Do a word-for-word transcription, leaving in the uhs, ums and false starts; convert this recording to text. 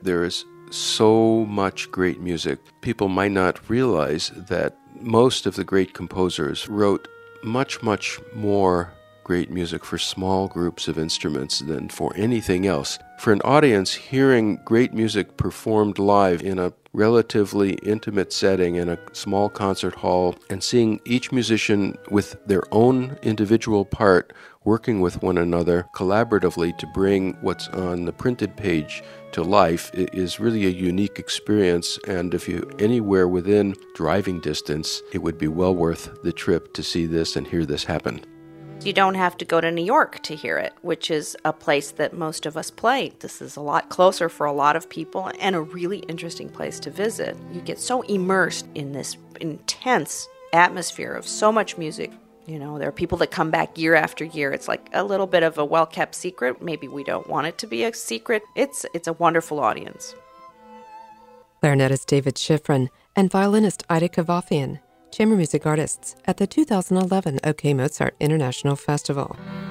There is so much great music. People might not realize that most of the great composers wrote much, much more great music for small groups of instruments than for anything else. For an audience, hearing great music performed live in a relatively intimate setting in a small concert hall and seeing each musician with their own individual part working with one another collaboratively to bring what's on the printed page to life is really a unique experience, and if you're anywhere within driving distance, it would be well worth the trip to see this and hear this happen. You don't have to go to New York to hear it, which is a place that most of us play. This is a lot closer for a lot of people and a really interesting place to visit. You get so immersed in this intense atmosphere of so much music. You know, there are people that come back year after year. It's like a little bit of a well-kept secret. Maybe we don't want it to be a secret. It's it's a wonderful audience. Clarinetist David Schifrin and violinist Ida Kavafian, chamber music artists at the two thousand eleven OK Mozart International Festival.